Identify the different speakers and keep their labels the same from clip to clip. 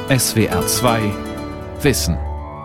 Speaker 1: SWR 2 Wissen.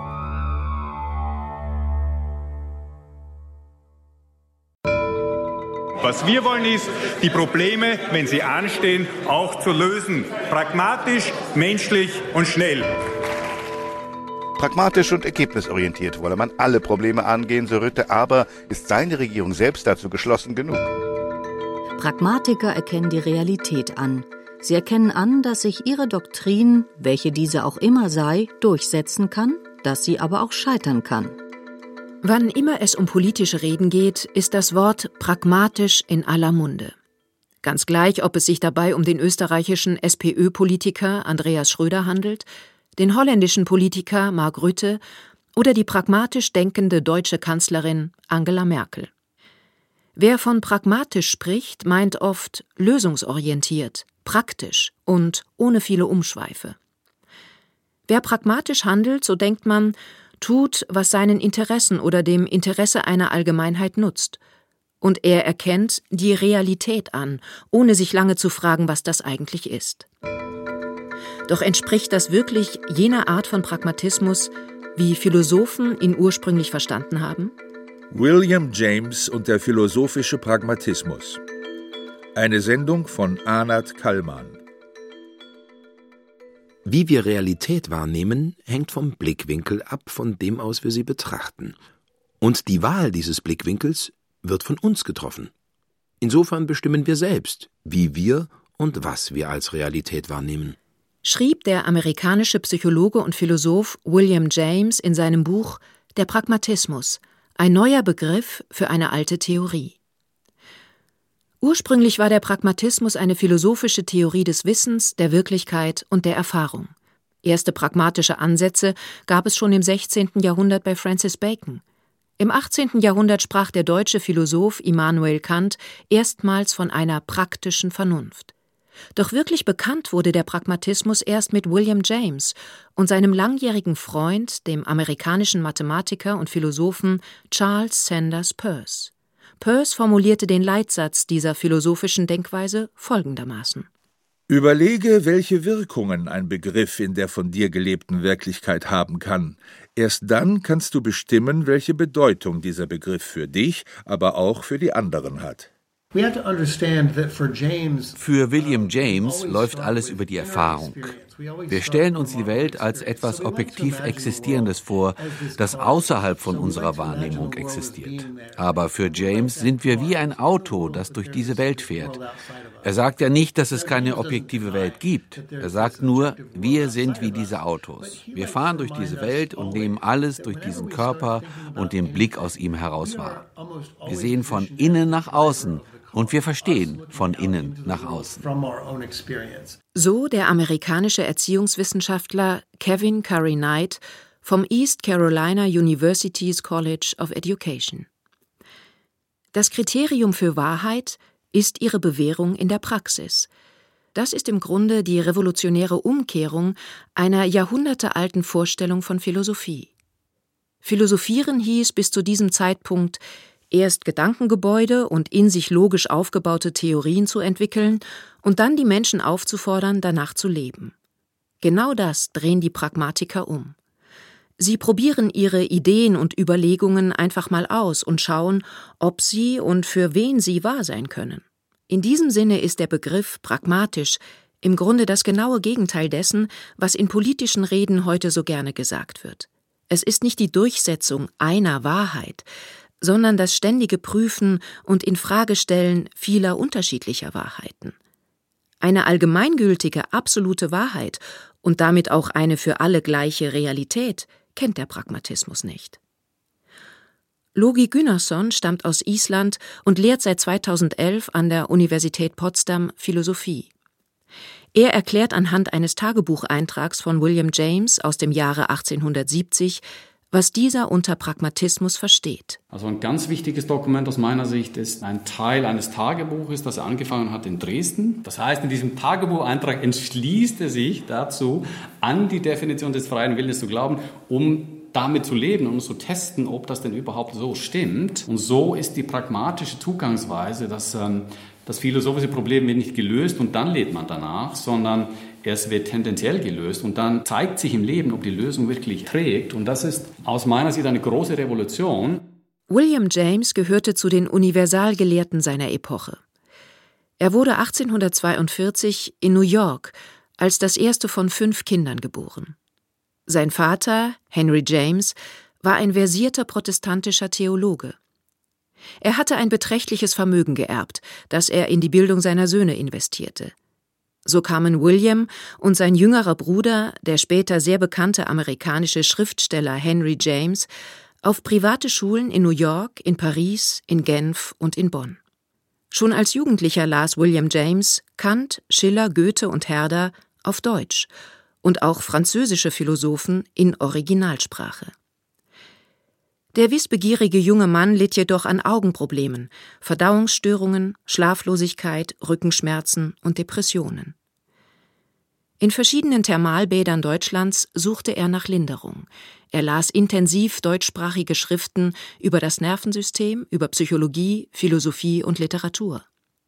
Speaker 2: Was wir wollen ist, die Probleme, wenn sie anstehen, auch zu lösen. Pragmatisch, menschlich und schnell.
Speaker 3: Pragmatisch und ergebnisorientiert wolle man alle Probleme angehen, so Rutte, aber ist seine Regierung selbst dazu geschlossen genug?
Speaker 4: Pragmatiker erkennen die Realität an. Sie erkennen an, dass sich ihre Doktrin, welche diese auch immer sei, durchsetzen kann, dass sie aber auch scheitern kann.
Speaker 5: Wann immer es um politische Reden geht, ist das Wort pragmatisch in aller Munde. Ganz gleich, ob es sich dabei um den österreichischen SPÖ-Politiker Andreas Schröder handelt, den holländischen Politiker Mark Rutte oder die pragmatisch denkende deutsche Kanzlerin Angela Merkel. Wer von pragmatisch spricht, meint oft lösungsorientiert, praktisch und ohne viele Umschweife. Wer pragmatisch handelt, so denkt man, tut, was seinen Interessen oder dem Interesse einer Allgemeinheit nutzt. Und er erkennt die Realität an, ohne sich lange zu fragen, was das eigentlich ist. Doch entspricht das wirklich jener Art von Pragmatismus, wie Philosophen ihn ursprünglich verstanden haben?
Speaker 6: William James und der philosophische Pragmatismus. Eine Sendung von Anat Kallmann.
Speaker 7: Wie wir Realität wahrnehmen, hängt vom Blickwinkel ab, von dem aus wir sie betrachten. Und die Wahl dieses Blickwinkels wird von uns getroffen. Insofern bestimmen wir selbst, wie wir und was wir als Realität wahrnehmen.
Speaker 5: Schrieb der amerikanische Psychologe und Philosoph William James in seinem Buch »Der Pragmatismus«, ein neuer Begriff für eine alte Theorie. Ursprünglich war der Pragmatismus eine philosophische Theorie des Wissens, der Wirklichkeit und der Erfahrung. Erste pragmatische Ansätze gab es schon im 16. Jahrhundert bei Francis Bacon. Im 18. Jahrhundert sprach der deutsche Philosoph Immanuel Kant erstmals von einer praktischen Vernunft. Doch wirklich bekannt wurde der Pragmatismus erst mit William James und seinem langjährigen Freund, dem amerikanischen Mathematiker und Philosophen Charles Sanders Peirce. Peirce formulierte den Leitsatz dieser philosophischen Denkweise folgendermaßen:
Speaker 6: Überlege, welche Wirkungen ein Begriff in der von dir gelebten Wirklichkeit haben kann. Erst dann kannst du bestimmen, welche Bedeutung dieser Begriff für dich, aber auch für die anderen hat.
Speaker 8: Für William James läuft alles über die Erfahrung. Wir stellen uns die Welt als etwas objektiv Existierendes vor, das außerhalb von unserer Wahrnehmung existiert. Aber für James sind wir wie ein Auto, das durch diese Welt fährt. Er sagt ja nicht, dass es keine objektive Welt gibt. Er sagt nur, wir sind wie diese Autos. Wir fahren durch diese Welt und nehmen alles durch diesen Körper und den Blick aus ihm heraus wahr. Wir sehen von innen nach außen. Und wir verstehen von innen nach außen.
Speaker 5: So der amerikanische Erziehungswissenschaftler Kevin Curry Knight vom East Carolina University's College of Education. Das Kriterium für Wahrheit ist ihre Bewährung in der Praxis. Das ist im Grunde die revolutionäre Umkehrung einer jahrhundertealten Vorstellung von Philosophie. Philosophieren hieß bis zu diesem Zeitpunkt, erst Gedankengebäude und in sich logisch aufgebaute Theorien zu entwickeln und dann die Menschen aufzufordern, danach zu leben. Genau das drehen die Pragmatiker um. Sie probieren ihre Ideen und Überlegungen einfach mal aus und schauen, ob sie und für wen sie wahr sein können. In diesem Sinne ist der Begriff pragmatisch im Grunde das genaue Gegenteil dessen, was in politischen Reden heute so gerne gesagt wird. Es ist nicht die Durchsetzung einer Wahrheit, sondern das ständige Prüfen und Infragestellen vieler unterschiedlicher Wahrheiten. Eine allgemeingültige, absolute Wahrheit und damit auch eine für alle gleiche Realität kennt der Pragmatismus nicht. Logi Gunnarsson stammt aus Island und lehrt seit 2011 an der Universität Potsdam Philosophie. Er erklärt anhand eines Tagebucheintrags von William James aus dem Jahre 1870, was dieser unter Pragmatismus versteht.
Speaker 9: Also ein ganz wichtiges Dokument aus meiner Sicht ist ein Teil eines Tagebuches, das er angefangen hat in Dresden. Das heißt, in diesem Tagebucheintrag entschließt er sich dazu, an die Definition des freien Willens zu glauben, um damit zu leben und zu testen, ob das denn überhaupt so stimmt. Und so ist die pragmatische Zugangsweise, dass das philosophische Problem wird nicht gelöst und dann lebt man danach, sondern es wird tendenziell gelöst und dann zeigt sich im Leben, ob die Lösung wirklich trägt. Und das ist aus meiner Sicht eine große Revolution.
Speaker 5: William James gehörte zu den Universalgelehrten seiner Epoche. Er wurde 1842 in New York als das erste von 5 Kindern geboren. Sein Vater, Henry James, war ein versierter protestantischer Theologe. Er hatte ein beträchtliches Vermögen geerbt, das er in die Bildung seiner Söhne investierte. So kamen William und sein jüngerer Bruder, der später sehr bekannte amerikanische Schriftsteller Henry James, auf private Schulen in New York, in Paris, in Genf und in Bonn. Schon als Jugendlicher las William James Kant, Schiller, Goethe und Herder auf Deutsch und auch französische Philosophen in Originalsprache. Der wissbegierige junge Mann litt jedoch an Augenproblemen, Verdauungsstörungen, Schlaflosigkeit, Rückenschmerzen und Depressionen. In verschiedenen Thermalbädern Deutschlands suchte er nach Linderung. Er las intensiv deutschsprachige Schriften über das Nervensystem, über Psychologie, Philosophie und Literatur.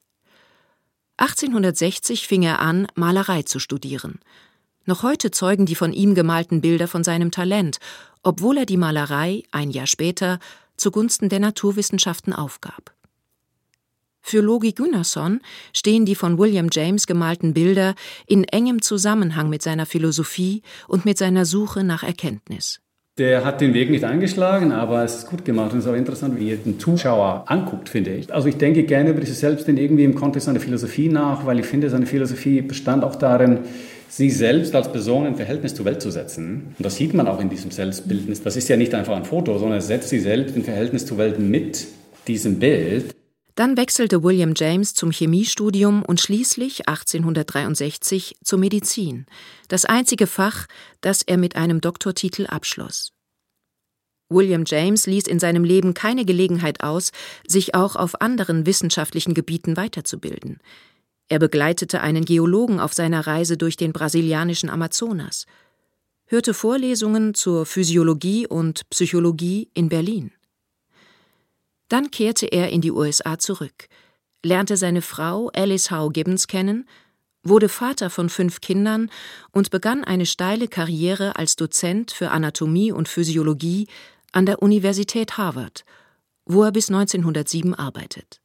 Speaker 5: 1860 fing er an, Malerei zu studieren. Noch heute zeugen die von ihm gemalten Bilder von seinem Talent, obwohl er die Malerei ein Jahr später zugunsten der Naturwissenschaften aufgab. Für Logi Gunnarsson stehen die von William James gemalten Bilder in engem Zusammenhang mit seiner Philosophie und mit seiner Suche nach Erkenntnis.
Speaker 9: Der hat den Weg nicht eingeschlagen, aber es ist gut gemacht und es ist auch interessant, wie er den Zuschauer anguckt, finde ich. Also ich denke gerne über sich selbst irgendwie im Kontext seiner Philosophie nach, weil ich finde, seine Philosophie bestand auch darin, sich selbst als Person im Verhältnis zur Welt zu setzen. Und das sieht man auch in diesem Selbstbildnis. Das ist ja nicht einfach ein Foto, sondern er setzt sich selbst im Verhältnis zur Welt mit diesem Bild.
Speaker 5: Dann wechselte William James zum Chemiestudium und schließlich 1863 zur Medizin, das einzige Fach, das er mit einem Doktortitel abschloss. William James ließ in seinem Leben keine Gelegenheit aus, sich auch auf anderen wissenschaftlichen Gebieten weiterzubilden. Er begleitete einen Geologen auf seiner Reise durch den brasilianischen Amazonas, hörte Vorlesungen zur Physiologie und Psychologie in Berlin. Dann kehrte er in die USA zurück, lernte seine Frau Alice Howe Gibbons kennen, wurde Vater von 5 Kindern und begann eine steile Karriere als Dozent für Anatomie und Physiologie an der Universität Harvard, wo er bis 1907 arbeitet.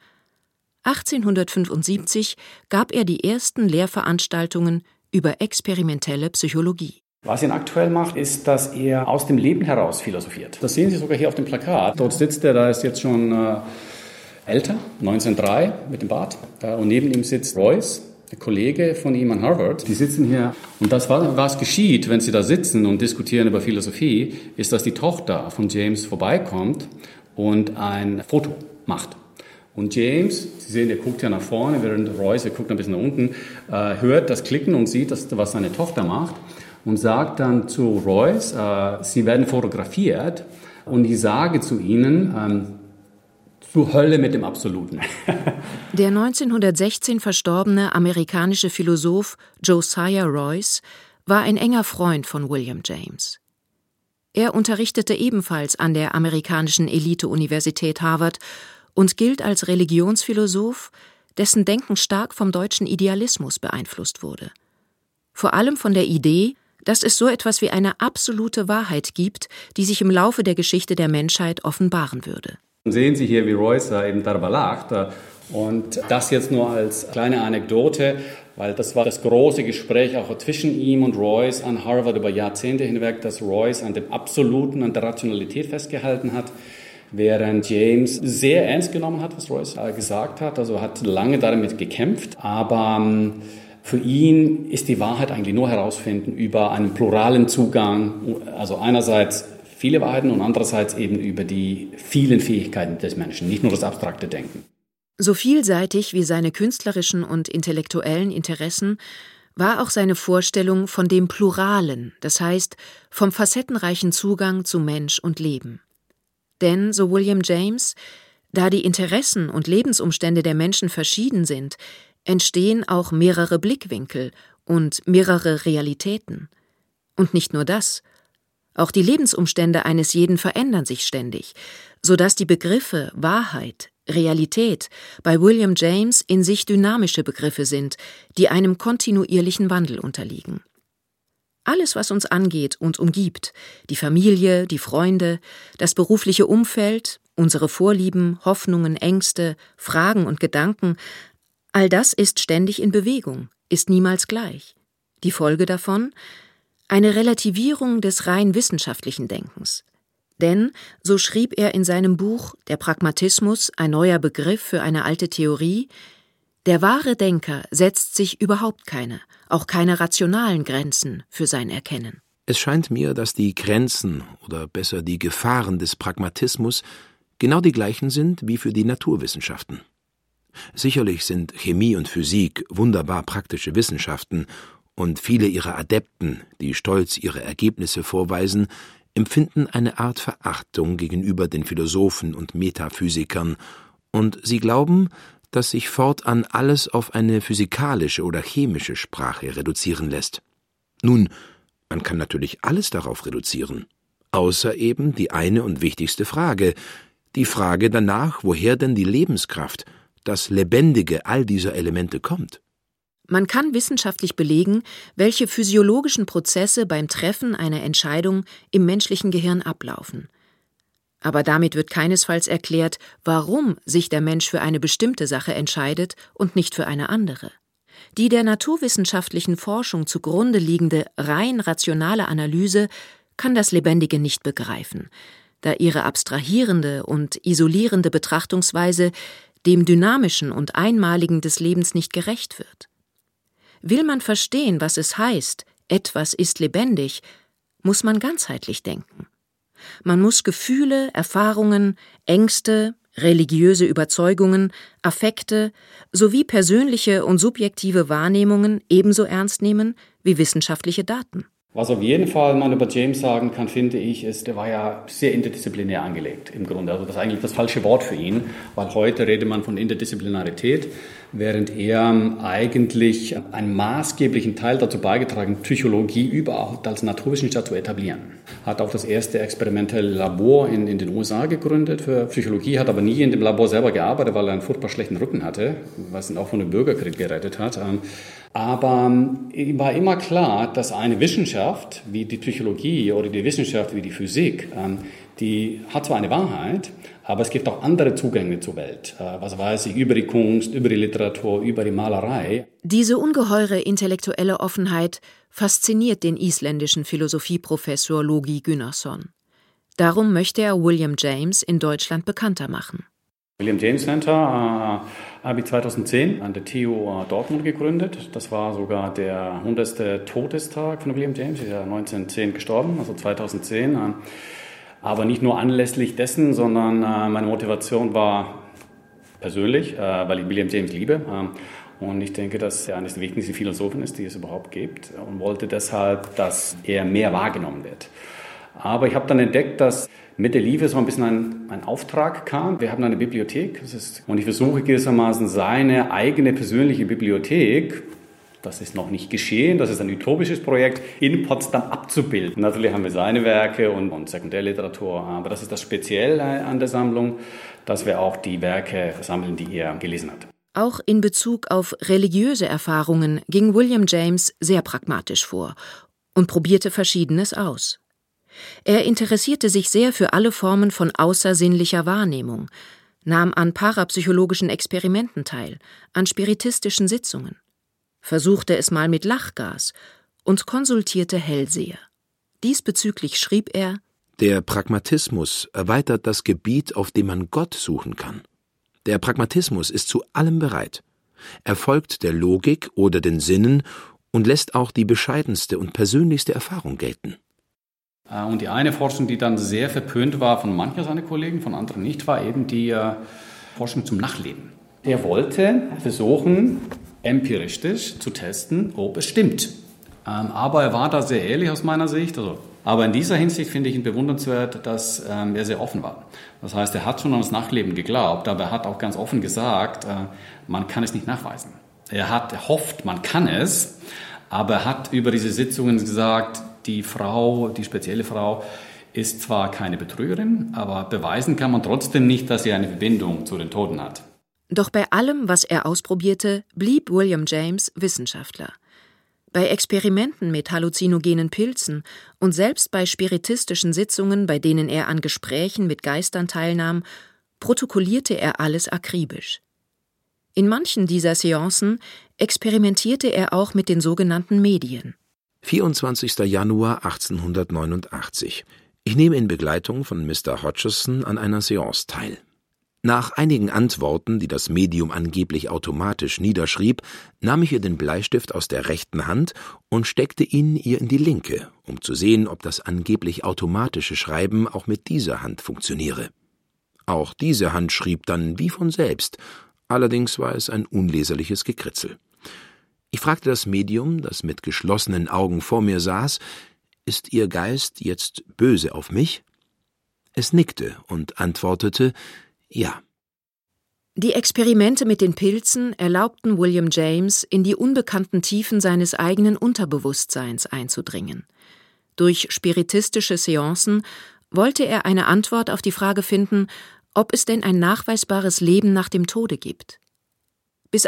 Speaker 5: 1875 gab er die ersten Lehrveranstaltungen über experimentelle Psychologie.
Speaker 9: Was ihn aktuell macht, ist, dass er aus dem Leben heraus philosophiert. Das sehen Sie sogar hier auf dem Plakat. Dort sitzt er, da ist jetzt schon älter, 1903 mit dem Bart. Und neben ihm sitzt Royce, der Kollege von ihm an Harvard. Die sitzen hier. Und das, was geschieht, wenn sie da sitzen und diskutieren über Philosophie, ist, dass die Tochter von James vorbeikommt und ein Foto macht. Und James, Sie sehen, er guckt ja nach vorne, während Royce, er guckt ein bisschen nach unten, hört das Klicken und sieht, was seine Tochter macht. Und sagt dann zu Royce, sie werden fotografiert und ich sage zu ihnen, zur Hölle mit dem Absoluten.
Speaker 5: Der 1916 verstorbene amerikanische Philosoph Josiah Royce war ein enger Freund von William James. Er unterrichtete ebenfalls an der amerikanischen Elite-Universität Harvard und gilt als Religionsphilosoph, dessen Denken stark vom deutschen Idealismus beeinflusst wurde. Vor allem von der Idee, dass es so etwas wie eine absolute Wahrheit gibt, die sich im Laufe der Geschichte der Menschheit offenbaren würde.
Speaker 9: Sehen Sie hier, wie Royce eben darüber lacht. Und das jetzt nur als kleine Anekdote, weil das war das große Gespräch auch zwischen ihm und Royce an Harvard über Jahrzehnte hinweg, dass Royce an dem Absoluten, an der Rationalität festgehalten hat, während James sehr ernst genommen hat, was Royce gesagt hat. Also hat lange damit gekämpft, aber für ihn ist die Wahrheit eigentlich nur herausfinden über einen pluralen Zugang, also einerseits viele Wahrheiten und andererseits eben über die vielen Fähigkeiten des Menschen, nicht nur das abstrakte Denken.
Speaker 5: So vielseitig wie seine künstlerischen und intellektuellen Interessen war auch seine Vorstellung von dem Pluralen, das heißt vom facettenreichen Zugang zu Mensch und Leben. Denn, so William James, da die Interessen und Lebensumstände der Menschen verschieden sind, entstehen auch mehrere Blickwinkel und mehrere Realitäten. Und nicht nur das, auch die Lebensumstände eines jeden verändern sich ständig, sodass die Begriffe Wahrheit, Realität bei William James in sich dynamische Begriffe sind, die einem kontinuierlichen Wandel unterliegen. Alles, was uns angeht und umgibt, die Familie, die Freunde, das berufliche Umfeld, unsere Vorlieben, Hoffnungen, Ängste, Fragen und Gedanken, all das ist ständig in Bewegung, ist niemals gleich. Die Folge davon? Eine Relativierung des rein wissenschaftlichen Denkens. Denn, so schrieb er in seinem Buch »Der Pragmatismus, ein neuer Begriff für eine alte Theorie«, der wahre Denker setzt sich überhaupt keine, auch keine rationalen Grenzen für sein Erkennen.
Speaker 7: Es scheint mir, dass die Grenzen oder besser die Gefahren des Pragmatismus genau die gleichen sind wie für die Naturwissenschaften. Sicherlich sind Chemie und Physik wunderbar praktische Wissenschaften und viele ihrer Adepten, die stolz ihre Ergebnisse vorweisen, empfinden eine Art Verachtung gegenüber den Philosophen und Metaphysikern, und sie glauben, dass sich fortan alles auf eine physikalische oder chemische Sprache reduzieren lässt. Nun, man kann natürlich alles darauf reduzieren, außer eben die eine und wichtigste Frage, die Frage danach, woher denn die Lebenskraft, das Lebendige all dieser Elemente kommt.
Speaker 5: Man kann wissenschaftlich belegen, welche physiologischen Prozesse beim Treffen einer Entscheidung im menschlichen Gehirn ablaufen. Aber damit wird keinesfalls erklärt, warum sich der Mensch für eine bestimmte Sache entscheidet und nicht für eine andere. Die der naturwissenschaftlichen Forschung zugrunde liegende rein rationale Analyse kann das Lebendige nicht begreifen, da ihre abstrahierende und isolierende Betrachtungsweise dem Dynamischen und Einmaligen des Lebens nicht gerecht wird. Will man verstehen, was es heißt, etwas ist lebendig, muss man ganzheitlich denken. Man muss Gefühle, Erfahrungen, Ängste, religiöse Überzeugungen, Affekte sowie persönliche und subjektive Wahrnehmungen ebenso ernst nehmen wie wissenschaftliche Daten.
Speaker 9: Was auf jeden Fall man über James sagen kann, finde ich, ist, er war ja sehr interdisziplinär angelegt im Grunde. Also das ist eigentlich das falsche Wort für ihn, weil heute redet man von Interdisziplinarität, während er eigentlich einen maßgeblichen Teil dazu beigetragen hat, Psychologie überhaupt als Naturwissenschaft zu etablieren. Hat auch das erste experimentelle Labor in den USA gegründet für Psychologie, hat aber nie in dem Labor selber gearbeitet, weil er einen furchtbar schlechten Rücken hatte, was ihn auch von dem Bürgerkrieg gerettet hat. Aber ihm war immer klar, dass eine Wissenschaft wie die Psychologie oder die Wissenschaft wie die Physik, die hat zwar eine Wahrheit, aber es gibt auch andere Zugänge zur Welt. Was weiß ich, über die Kunst, über die Literatur, über die Malerei.
Speaker 5: Diese ungeheure intellektuelle Offenheit fasziniert den isländischen Philosophieprofessor Logi Gunnarsson. Darum möchte er William James in Deutschland bekannter machen.
Speaker 9: William James Center habe ich 2010 an der TU Dortmund gegründet. Das war sogar der 100. Todestag von William James. Er ist ja 1910 gestorben, also 2010. Aber nicht nur anlässlich dessen, sondern meine Motivation war persönlich, weil ich William James liebe. Und ich denke, dass er eines der wichtigsten Philosophen ist, die es überhaupt gibt. Und wollte deshalb, dass er mehr wahrgenommen wird. Aber ich habe dann entdeckt, dass mit der Liebe so ein bisschen ein Auftrag kam. Wir haben eine Bibliothek und ich versuche gewissermaßen seine eigene persönliche Bibliothek, das ist noch nicht geschehen, das ist ein utopisches Projekt, in Potsdam abzubilden. Und natürlich haben wir seine Werke und Sekundärliteratur, aber das ist das Spezielle an der Sammlung, dass wir auch die Werke sammeln, die er gelesen hat.
Speaker 5: Auch in Bezug auf religiöse Erfahrungen ging William James sehr pragmatisch vor und probierte Verschiedenes aus. Er interessierte sich sehr für alle Formen von außersinnlicher Wahrnehmung, nahm an parapsychologischen Experimenten teil, an spiritistischen Sitzungen, versuchte es mal mit Lachgas und konsultierte Hellseher. Diesbezüglich schrieb er:
Speaker 7: Der Pragmatismus erweitert das Gebiet, auf dem man Gott suchen kann. Der Pragmatismus ist zu allem bereit. Er folgt der Logik oder den Sinnen und lässt auch die bescheidenste und persönlichste Erfahrung gelten.
Speaker 9: Und die eine Forschung, die dann sehr verpönt war von mancher seiner Kollegen, von anderen nicht, war eben die Forschung zum Nachleben. Er wollte versuchen, empirisch zu testen, ob es stimmt. Aber er war da sehr ehrlich aus meiner Sicht. Aber in dieser Hinsicht finde ich ihn bewundernswert, dass er sehr offen war. Das heißt, er hat schon an das Nachleben geglaubt, aber er hat auch ganz offen gesagt, man kann es nicht nachweisen. Er hofft, man kann es, aber er hat über diese Sitzungen gesagt, die spezielle Frau, ist zwar keine Betrügerin, aber beweisen kann man trotzdem nicht, dass sie eine Verbindung zu den Toten hat.
Speaker 5: Doch bei allem, was er ausprobierte, blieb William James Wissenschaftler. Bei Experimenten mit halluzinogenen Pilzen und selbst bei spiritistischen Sitzungen, bei denen er an Gesprächen mit Geistern teilnahm, protokollierte er alles akribisch. In manchen dieser Seancen experimentierte er auch mit den sogenannten Medien.
Speaker 7: 24. Januar 1889. Ich nehme in Begleitung von Mr. Hodgson an einer Seance teil. Nach einigen Antworten, die das Medium angeblich automatisch niederschrieb, nahm ich ihr den Bleistift aus der rechten Hand und steckte ihn ihr in die linke, um zu sehen, ob das angeblich automatische Schreiben auch mit dieser Hand funktioniere. Auch diese Hand schrieb dann wie von selbst, allerdings war es ein unleserliches Gekritzel. Ich fragte das Medium, das mit geschlossenen Augen vor mir saß, »Ist Ihr Geist jetzt böse auf mich?« Es nickte und antwortete, »Ja.«
Speaker 5: Die Experimente mit den Pilzen erlaubten William James, in die unbekannten Tiefen seines eigenen Unterbewusstseins einzudringen. Durch spiritistische Seancen wollte er eine Antwort auf die Frage finden, ob es denn ein nachweisbares Leben nach dem Tode gibt. Bis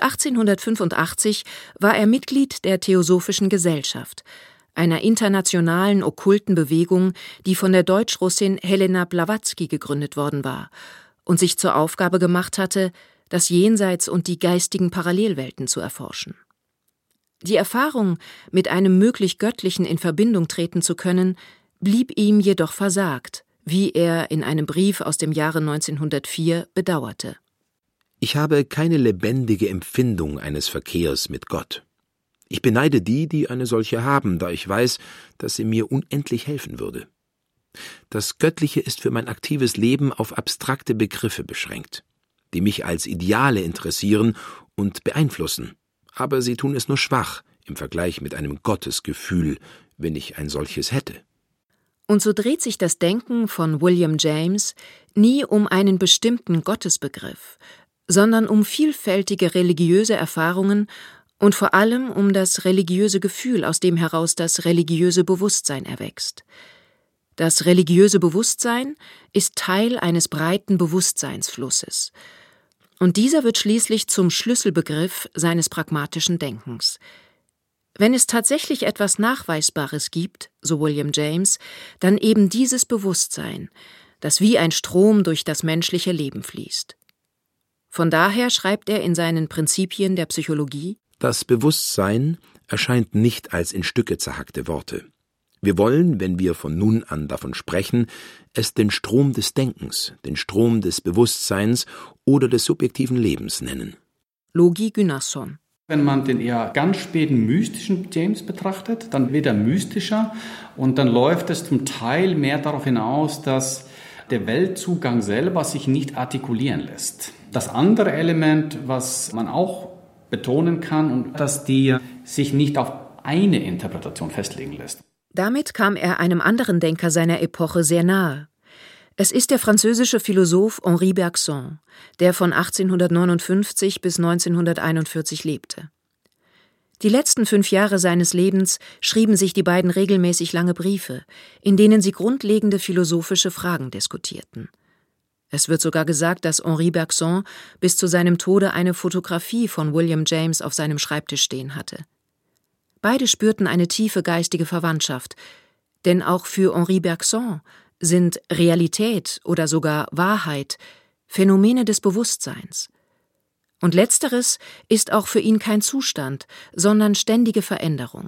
Speaker 5: 1885 war er Mitglied der Theosophischen Gesellschaft, einer internationalen okkulten Bewegung, die von der Deutsch-Russin Helena Blavatsky gegründet worden war und sich zur Aufgabe gemacht hatte, das Jenseits und die geistigen Parallelwelten zu erforschen. Die Erfahrung, mit einem möglich Göttlichen in Verbindung treten zu können, blieb ihm jedoch versagt, wie er in einem Brief aus dem Jahre 1904 bedauerte.
Speaker 7: Ich habe keine lebendige Empfindung eines Verkehrs mit Gott. Ich beneide die, die eine solche haben, da ich weiß, dass sie mir unendlich helfen würde. Das Göttliche ist für mein aktives Leben auf abstrakte Begriffe beschränkt, die mich als Ideale interessieren und beeinflussen, aber sie tun es nur schwach im Vergleich mit einem Gottesgefühl, wenn ich ein solches hätte.
Speaker 5: Und so dreht sich das Denken von William James nie um einen bestimmten Gottesbegriff, sondern um vielfältige religiöse Erfahrungen und vor allem um das religiöse Gefühl, aus dem heraus das religiöse Bewusstsein erwächst. Das religiöse Bewusstsein ist Teil eines breiten Bewusstseinsflusses. Und dieser wird schließlich zum Schlüsselbegriff seines pragmatischen Denkens. Wenn es tatsächlich etwas Nachweisbares gibt, so William James, dann eben dieses Bewusstsein, das wie ein Strom durch das menschliche Leben fließt. Von daher schreibt er in seinen Prinzipien der Psychologie:
Speaker 7: Das Bewusstsein erscheint nicht als in Stücke zerhackte Worte. Wir wollen, wenn wir von nun an davon sprechen, es den Strom des Denkens, den Strom des Bewusstseins oder des subjektiven Lebens nennen.
Speaker 5: Logi Gunnarsson.
Speaker 9: Wenn man den eher ganz späten mystischen James betrachtet, dann wird er mystischer und dann läuft es zum Teil mehr darauf hinaus, dass der Weltzugang selber sich nicht artikulieren lässt. Das andere Element, was man auch betonen kann, und dass die sich nicht auf eine Interpretation festlegen lässt.
Speaker 5: Damit kam er einem anderen Denker seiner Epoche sehr nahe. Es ist der französische Philosoph Henri Bergson, der von 1859 bis 1941 lebte. Die letzten 5 Jahre seines Lebens schrieben sich die beiden regelmäßig lange Briefe, in denen sie grundlegende philosophische Fragen diskutierten. Es wird sogar gesagt, dass Henri Bergson bis zu seinem Tode eine Fotografie von William James auf seinem Schreibtisch stehen hatte. Beide spürten eine tiefe geistige Verwandtschaft, denn auch für Henri Bergson sind Realität oder sogar Wahrheit Phänomene des Bewusstseins. Und letzteres ist auch für ihn kein Zustand, sondern ständige Veränderung.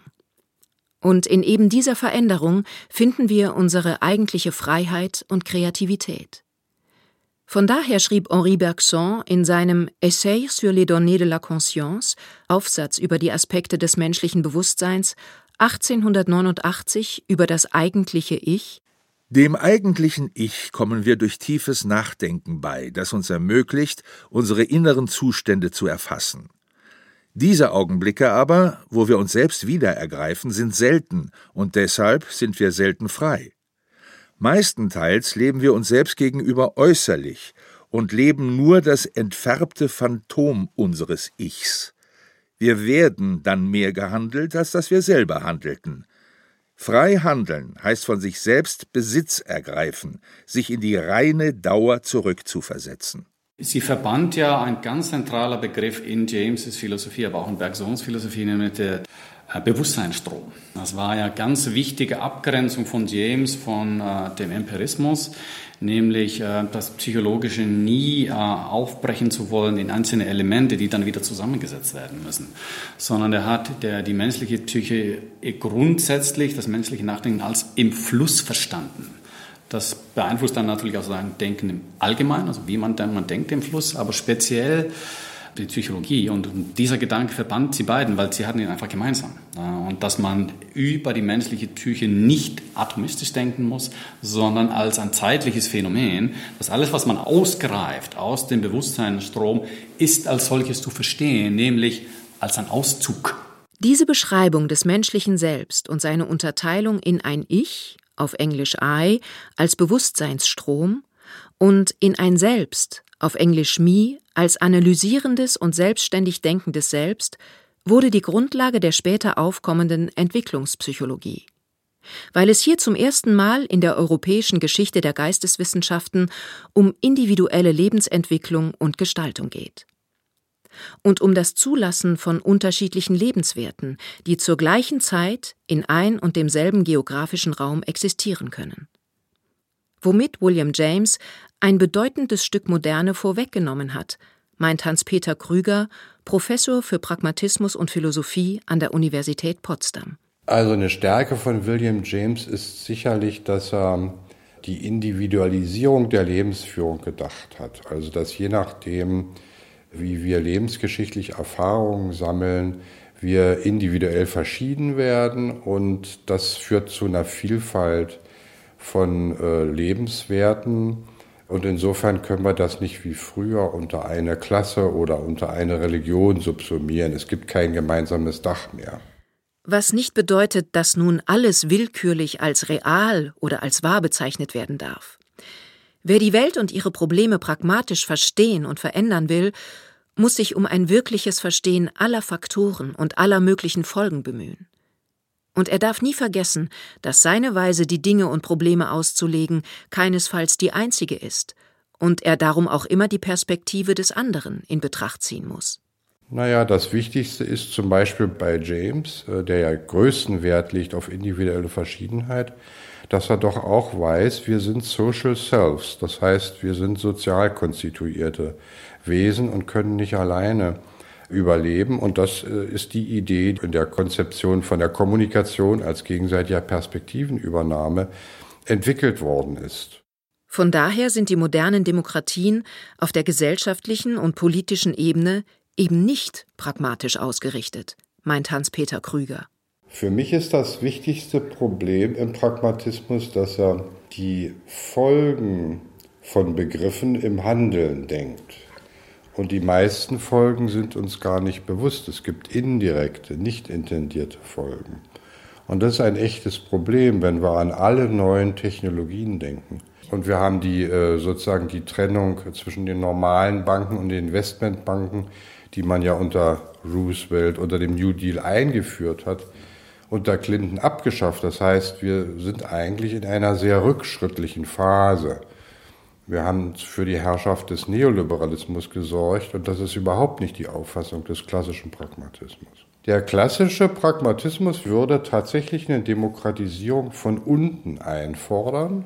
Speaker 5: Und in eben dieser Veränderung finden wir unsere eigentliche Freiheit und Kreativität. Von daher schrieb Henri Bergson in seinem Essai sur les données de la conscience, Aufsatz über die Aspekte des menschlichen Bewusstseins, 1889 über das eigentliche Ich:
Speaker 6: Dem eigentlichen Ich kommen wir durch tiefes Nachdenken bei, das uns ermöglicht, unsere inneren Zustände zu erfassen. Diese Augenblicke aber, wo wir uns selbst wiederergreifen, sind selten und deshalb sind wir selten frei. Meistenteils leben wir uns selbst gegenüber äußerlich und leben nur das entfärbte Phantom unseres Ichs. Wir werden dann mehr gehandelt, als dass wir selber handelten. Frei handeln heißt von sich selbst Besitz ergreifen, sich in die reine Dauer zurückzuversetzen.
Speaker 9: Sie verband ja ein ganz zentraler Begriff in James' Philosophie, aber auch in Bergsons Philosophie, nämlich der Bewusstseinsstrom. Das war ja ganz wichtige Abgrenzung von James von dem Empirismus, nämlich das Psychologische nie aufbrechen zu wollen in einzelne Elemente, die dann wieder zusammengesetzt werden müssen, sondern er hat die menschliche Psyche grundsätzlich, das menschliche Nachdenken als im Fluss verstanden. Das beeinflusst dann natürlich auch sein Denken im Allgemeinen, also wie man denkt im Fluss, aber speziell die Psychologie. Und dieser Gedanke verband sie beiden, weil sie hatten ihn einfach gemeinsam. Und dass man über die menschliche Psyche nicht atomistisch denken muss, sondern als ein zeitliches Phänomen, dass alles, was man ausgreift aus dem Bewusstseinsstrom, ist als solches zu verstehen, nämlich als ein Auszug.
Speaker 5: Diese Beschreibung des menschlichen Selbst und seine Unterteilung in ein Ich, auf Englisch I, als Bewusstseinsstrom und in ein Selbst, auf Englisch Me, als analysierendes und selbstständig denkendes Selbst, wurde die Grundlage der später aufkommenden Entwicklungspsychologie. Weil es hier zum ersten Mal in der europäischen Geschichte der Geisteswissenschaften um individuelle Lebensentwicklung und Gestaltung geht. Und um das Zulassen von unterschiedlichen Lebenswerten, die zur gleichen Zeit in ein und demselben geografischen Raum existieren können. Womit William James ein bedeutendes Stück Moderne vorweggenommen hat, meint Hans-Peter Krüger, Professor für Pragmatismus und Philosophie an der Universität Potsdam.
Speaker 10: Also eine Stärke von William James ist sicherlich, dass er die Individualisierung der Lebensführung gedacht hat. Also dass je nachdem, wie wir lebensgeschichtlich Erfahrungen sammeln, wir individuell verschieden werden und das führt zu einer Vielfalt von Lebenswerten und insofern können wir das nicht wie früher unter eine Klasse oder unter eine Religion subsumieren. Es gibt kein gemeinsames Dach mehr.
Speaker 5: Was nicht bedeutet, dass nun alles willkürlich als real oder als wahr bezeichnet werden darf. Wer die Welt und ihre Probleme pragmatisch verstehen und verändern will, muss sich um ein wirkliches Verstehen aller Faktoren und aller möglichen Folgen bemühen. Und er darf nie vergessen, dass seine Weise, die Dinge und Probleme auszulegen, keinesfalls die einzige ist und er darum auch immer die Perspektive des anderen in Betracht ziehen muss.
Speaker 10: Naja, das Wichtigste ist zum Beispiel bei James, der ja größten Wert legt auf individuelle Verschiedenheit, dass er doch auch weiß, wir sind Social Selves, das heißt, wir sind sozial konstituierte Wesen und können nicht alleine überleben. Und das ist die Idee in der Konzeption von der Kommunikation als gegenseitiger Perspektivenübernahme entwickelt worden ist.
Speaker 5: Von daher sind die modernen Demokratien auf der gesellschaftlichen und politischen Ebene eben nicht pragmatisch ausgerichtet, meint Hans-Peter Krüger.
Speaker 10: Für mich ist das wichtigste Problem im Pragmatismus, dass er die Folgen von Begriffen im Handeln denkt. Und die meisten Folgen sind uns gar nicht bewusst. Es gibt indirekte, nicht intendierte Folgen. Und das ist ein echtes Problem, wenn wir an alle neuen Technologien denken. Und wir haben sozusagen die Trennung zwischen den normalen Banken und den Investmentbanken, die man ja unter Roosevelt, unter dem New Deal eingeführt hat, unter Clinton abgeschafft. Das heißt, wir sind eigentlich in einer sehr rückschrittlichen Phase. Wir haben für die Herrschaft des Neoliberalismus gesorgt und das ist überhaupt nicht die Auffassung des klassischen Pragmatismus. Der klassische Pragmatismus würde tatsächlich eine Demokratisierung von unten einfordern,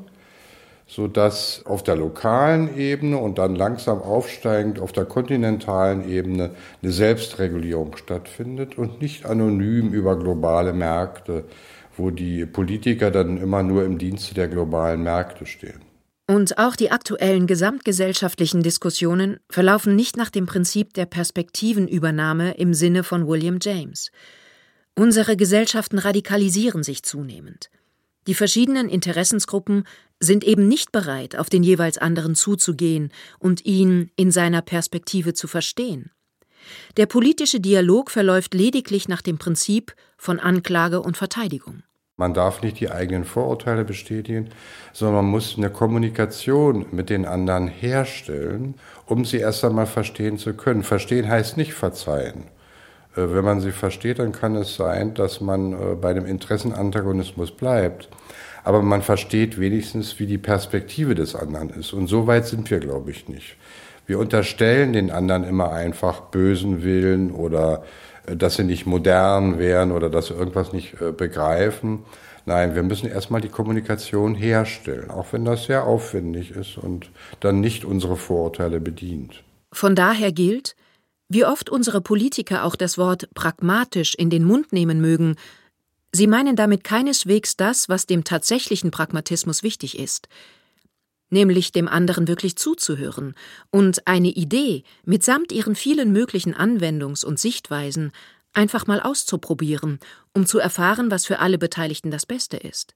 Speaker 10: sodass auf der lokalen Ebene und dann langsam aufsteigend auf der kontinentalen Ebene eine Selbstregulierung stattfindet und nicht anonym über globale Märkte, wo die Politiker dann immer nur im Dienste der globalen Märkte stehen.
Speaker 5: Und auch die aktuellen gesamtgesellschaftlichen Diskussionen verlaufen nicht nach dem Prinzip der Perspektivenübernahme im Sinne von William James. Unsere Gesellschaften radikalisieren sich zunehmend. Die verschiedenen Interessensgruppen sind eben nicht bereit, auf den jeweils anderen zuzugehen und ihn in seiner Perspektive zu verstehen. Der politische Dialog verläuft lediglich nach dem Prinzip von Anklage und Verteidigung.
Speaker 10: Man darf nicht die eigenen Vorurteile bestätigen, sondern man muss eine Kommunikation mit den anderen herstellen, um sie erst einmal verstehen zu können. Verstehen heißt nicht verzeihen. Wenn man sie versteht, dann kann es sein, dass man bei dem Interessenantagonismus bleibt. Aber man versteht wenigstens, wie die Perspektive des anderen ist. Und so weit sind wir, glaube ich, nicht. Wir unterstellen den anderen immer einfach bösen Willen oder dass sie nicht modern wären oder dass sie irgendwas nicht begreifen. Nein, wir müssen erstmal die Kommunikation herstellen, auch wenn das sehr aufwendig ist und dann nicht unsere Vorurteile bedient.
Speaker 5: Von daher gilt, wie oft unsere Politiker auch das Wort pragmatisch in den Mund nehmen mögen, sie meinen damit keineswegs das, was dem tatsächlichen Pragmatismus wichtig ist, nämlich dem anderen wirklich zuzuhören und eine Idee mitsamt ihren vielen möglichen Anwendungs- und Sichtweisen einfach mal auszuprobieren, um zu erfahren, was für alle Beteiligten das Beste ist.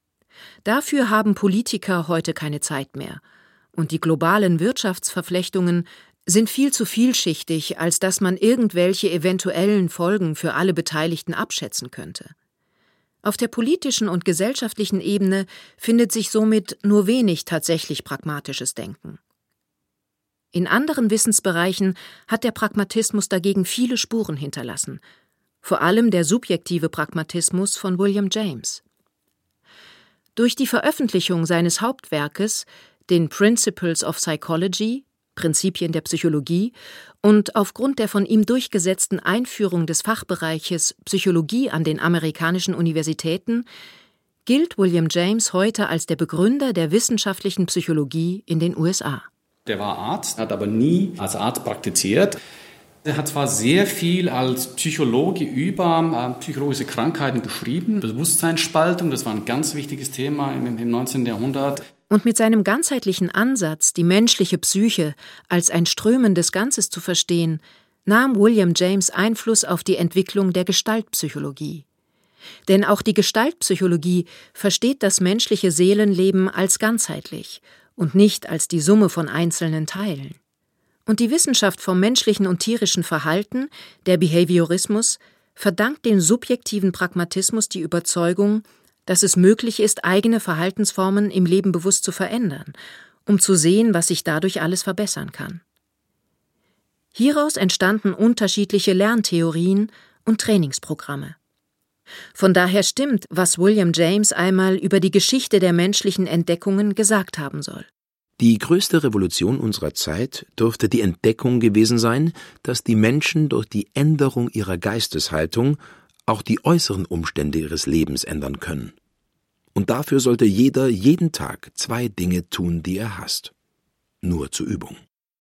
Speaker 5: Dafür haben Politiker heute keine Zeit mehr, und die globalen Wirtschaftsverflechtungen sind viel zu vielschichtig, als dass man irgendwelche eventuellen Folgen für alle Beteiligten abschätzen könnte. Auf der politischen und gesellschaftlichen Ebene findet sich somit nur wenig tatsächlich pragmatisches Denken. In anderen Wissensbereichen hat der Pragmatismus dagegen viele Spuren hinterlassen, vor allem der subjektive Pragmatismus von William James. Durch die Veröffentlichung seines Hauptwerkes, den Principles of Psychology, Prinzipien der Psychologie, und aufgrund der von ihm durchgesetzten Einführung des Fachbereiches Psychologie an den amerikanischen Universitäten gilt William James heute als der Begründer der wissenschaftlichen Psychologie in den USA.
Speaker 9: Der war Arzt, hat aber nie als Arzt praktiziert. Er hat zwar sehr viel als Psychologe über psychologische Krankheiten geschrieben. Bewusstseinsspaltung, das war ein ganz wichtiges Thema im 19. Jahrhundert.
Speaker 5: Und mit seinem ganzheitlichen Ansatz, die menschliche Psyche als ein strömendes Ganzes zu verstehen, nahm William James Einfluss auf die Entwicklung der Gestaltpsychologie. Denn auch die Gestaltpsychologie versteht das menschliche Seelenleben als ganzheitlich und nicht als die Summe von einzelnen Teilen. Und die Wissenschaft vom menschlichen und tierischen Verhalten, der Behaviorismus, verdankt dem subjektiven Pragmatismus die Überzeugung, dass es möglich ist, eigene Verhaltensformen im Leben bewusst zu verändern, um zu sehen, was sich dadurch alles verbessern kann. Hieraus entstanden unterschiedliche Lerntheorien und Trainingsprogramme. Von daher stimmt, was William James einmal über die Geschichte der menschlichen Entdeckungen gesagt haben soll.
Speaker 7: Die größte Revolution unserer Zeit dürfte die Entdeckung gewesen sein, dass die Menschen durch die Änderung ihrer Geisteshaltung auch die äußeren Umstände ihres Lebens ändern können. Und dafür sollte jeder jeden Tag 2 Dinge tun, die er hasst. Nur zur Übung.